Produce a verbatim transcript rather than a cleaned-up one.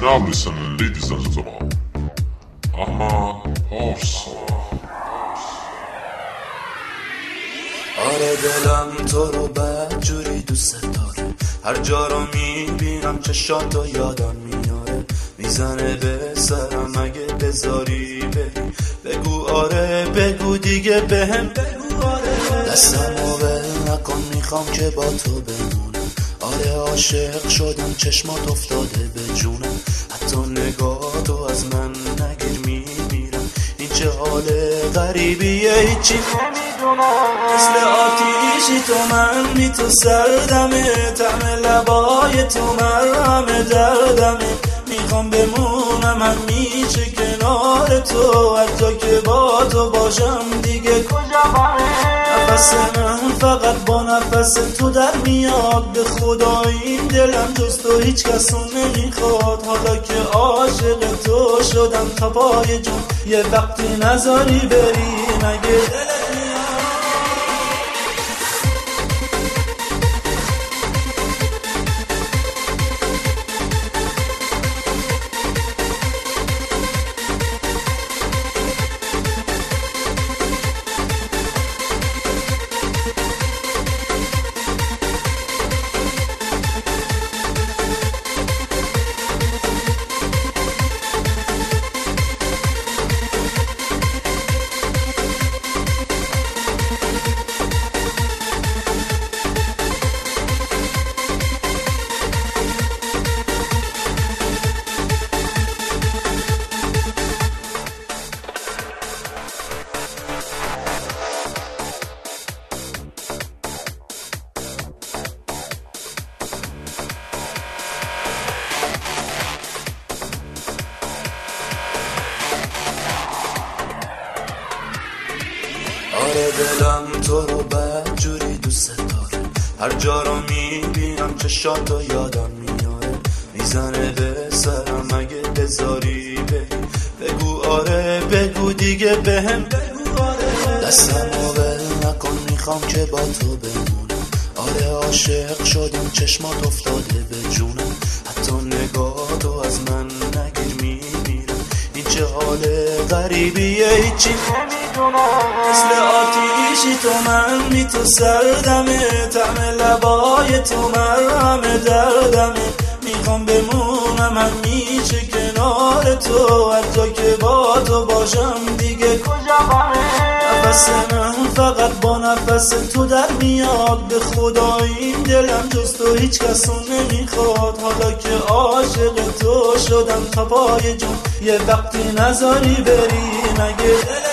now listen, ladies and gentlemen. Ahmad Parsa. آره دلم تو رو بدجوری دوست داره، هر جا رو میبینم چشاتو یادم میاره، میزنه به سرم اگه بذاری بری، بگو آره بگو دیگه بهم بگو آره، دستمو ول نکن میخوام که با تو بمونم، آره عاشق شدم چشمات افتاده به جونم، حتی نگاه تو از من نگیر میمیرم، این چه حال غریبیه هیچی نمیدونم، مثل آتیشی تو من بی تو سردمه، طعم لبای تو مرهم دردمه، میخوام بمونم همیشه کنار تو، حتی که با تو باشم دیگه کجا بره، نفس من فقط با نفس تو در میاد، به خدا این دلم جز تو هیچ کسو نمیخواد، حالا که عاشق تو شدم تا پای جون، یه وقتی نذاری بری مگه دلت میاد. آره دلم تو رو بدجوری دوست داره، هر جا رو میبینم چشاتو یادم میاره، میزنه به سرم اگه بذاری بری، بگو آره بگو دیگه بهم بگو آره، دستمو ول نکن میخوام که با تو بمونم، آره عاشق شدم چشمات افتاده به جونم، حتی نگاه تو از من نگیر میمیرم، این چه حال غریبیه هیچی نمیدونم، مثل آتیشی تو من بی تو سردمه، طعم لبای تو مرهم دردمه، میخوام بمونم همیشه کنار تو، حتی که با تو باشم دیگه کجا بره، نفس من فقط با نفس تو در میاد، به خدا این دلم جز تو هیچ کسو نمیخواد، حالا که عاشق تو شدم تا پای جون، یه وقتی نذاری بری مگه دلت